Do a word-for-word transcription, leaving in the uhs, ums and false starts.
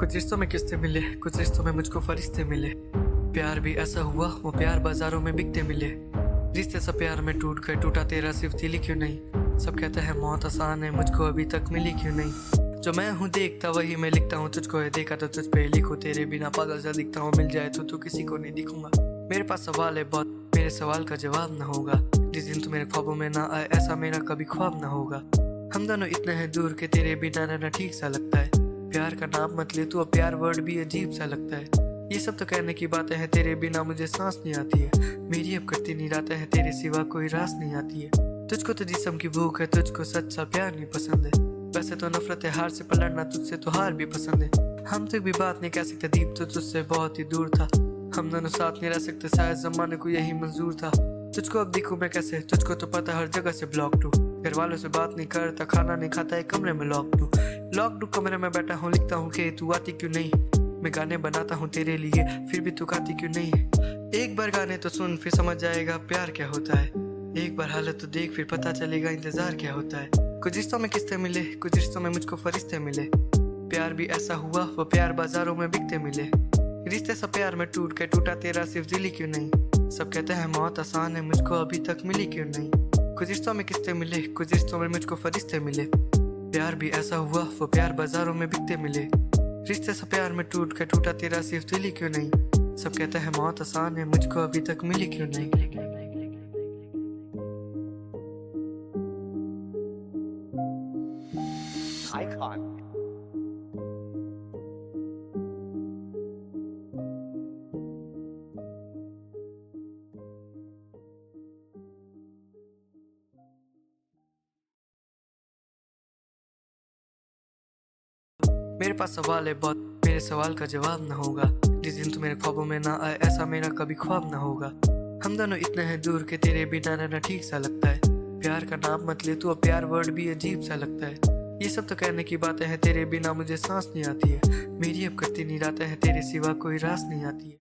कुछ रिश्तों में किस्ते मिले, कुछ रिश्तों में मुझको फरिश्ते मिले। प्यार भी ऐसा हुआ, वो प्यार बाजारों में बिकते मिले। रिश्ते सब प्यार में टूट गए, टूटा तेरा सिर्फ दिल ही क्यों नहीं। सब कहते हैं मौत आसान है, मुझको अभी तक मिली क्यों नहीं। जो मैं हूँ देखता वही मैं लिखता हूँ, तुझको है देखा तो तुझ पे लिखूं। तेरे बिना पागल सा दिखता हूँ, मिल जाए तो तू किसी को नहीं दिखूंगा। मेरे पास सवाल है बहुत, मेरे सवाल का जवाब ना होगा। जिस दिन तू मेरे ख्वाबों में ना आए, ऐसा मेरा कभी ख्वाब ना होगा। हम दोनों इतने हैं दूर के तेरे बिना रहना ठीक सा लगता है। प्यार का नाम मत ले तू, अब प्यार वर्ड भी अजीब सा लगता है। ये सब तो कहने की बातें हैं, तेरे बिना मुझे सांस नहीं आती है। मेरी अब करती नहीं रातें हैं, तेरे सिवा कोई रास नहीं आती है। तुझको तो जिस्म की भूख है, तुझको सच्चा प्यार नहीं पसंद है। वैसे तो नफरत है हार से, पर लड़ना तुझसे तो हार भी पसंद है। हम तक भी बात नहीं कह सकते, दीप तो तुझसे बहुत ही दूर था। हम दोनों साथ नहीं रह सकते, शायद जमाने को यही मंजूर था। तुझको अब दिखूं मैं कैसे, तुझको तो पता हर जगह से ब्लॉक टू। घर वालों से बात नहीं करता, खाना नहीं खाता, एक कमरे में लॉक टू। लॉक टू कमरे में बैठा हूँ, लिखता हूँ कि तू आती क्यों नहीं। मैं गाने बनाता हूँ तेरे लिए, फिर भी तू गाती क्यों नहीं। एक बार गाने तो सुन, फिर समझ जाएगा प्यार क्या होता है। एक बार हालत तो देख, फिर पता चलेगा इंतजार क्या होता है। कुछ रिश्तों में किस्ते मिले, कुछ रिश्तों में मुझको फरिश्ते मिले। प्यार भी ऐसा हुआ, वो प्यार बाजारों में बिकते मिले। रिश्ते सब प्यार में टूट के, टूटा तेरा सिर्फ दिल ही क्यों नहीं। सब कहते हैं मौत आसान है, मुझको अभी तक मिली क्यों नहीं। कुछ रिश्तों में किस्ते मिले, कुछ रिश्तों में मुझको फरिश्ते मिले। प्यार भी ऐसा हुआ, वो प्यार बाजारों में बिकते मिले। रिश्ते सब प्यार में टूट के, टूटा तेरा सिर्फ दिल ही क्यों नहीं। सब कहते हैं मौत आसान है, मुझको अभी तक मिली क्यों नहीं। Icon. मेरे पास सवाल है बहुत, मेरे सवाल का जवाब ना होगा। जिस दिन तू मेरे ख्वाबों में ना आए, ऐसा मेरा कभी ख्वाब ना होगा। हम दोनों इतने हैं दूर के तेरे बिना रहना ठीक सा लगता है। प्यार का नाम मत ले तू, अब प्यार वर्ड भी अजीब सा लगता है। ये सब तो कहने की बातें हैं, तेरे बिना मुझे सांस नहीं आती है। मेरी अब करती नहीं रातें हैं, तेरे सिवा कोई रास नहीं आती है।